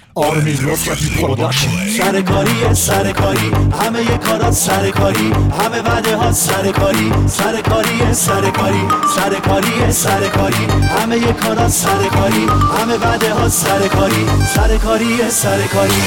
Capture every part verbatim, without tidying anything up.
آرمین نصرتی پروداکشن. سرکاری سرکاری همه ی کارات سرکاری، همه وعده ها سرکاری سرکاری سرکاری سرکاری سرکاری همه ی کارات سرکاری، همه وعده ها سرکاری سرکاری سرکاری.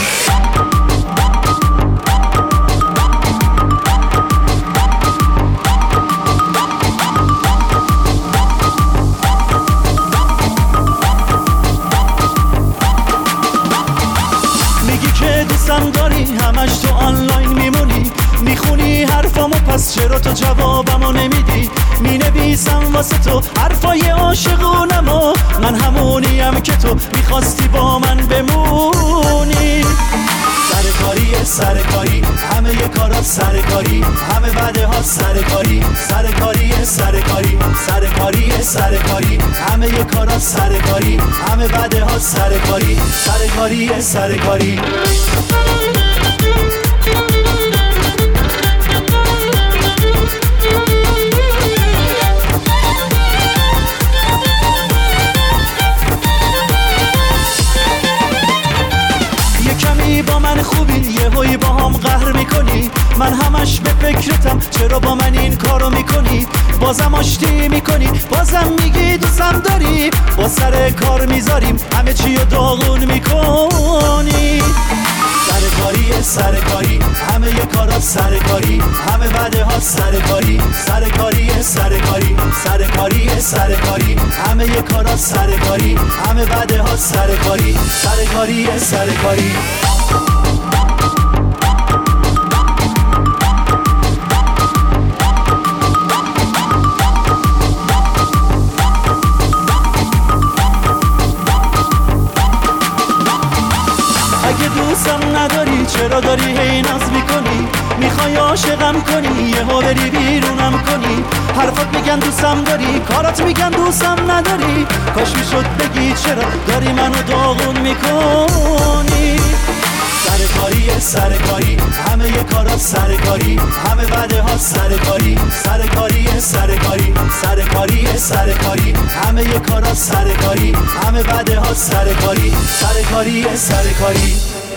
دوستم داری همش تو آنلاین میمونی، میخونی حرفامو پس چرا تو جوابمو نمیدی؟ مینویسم واسه تو حرفای عاشقونمو، من همونیم که تو میخواستی با من بمونی. سرکاری سرکاری همه ی کارات سرکاری، همه وعده ها سرکاری سرکاری سرکاری سرکاری سرکاری همه ی کارات سرکاری، همه وعده ها سرکاری سرکاری سرکاری. با من خوبی یه هایی با هم قهر میکنی، من همش به فکرتم چرا با من این کارو میکنی؟ بازم آشتی میکنی، بازم میگی دوستم داری، با سر کار میذاریم همه چی رو داغون میکنی. سرکاری سرکاری همه ی کارات سرکاری، همه وعده ها سرکاری سرکاری سرکاری سرکاری سرکاری همه ی کارات سرکاری، همه وعده ها سرکاری سرکاری سرکاری. اگه دوستم نداری چرا داری هی ناز میکنی؟ میخوای عاشقم کنی یه ها بری بیرونم کنی؟ حرفات میگن دوستم داری، کارات میگن دوستم نداری، کاش میشد بگی چرا داری منو داغون میکنی. سرکاری سرکاری همه ی کارات سرکاری، همه وعده ها سرکاری سرکاری سرکاری سرکاری سرکاری همه ی کارات سرکاری، همه وعده ها سرکاری سرکاری سرکاری.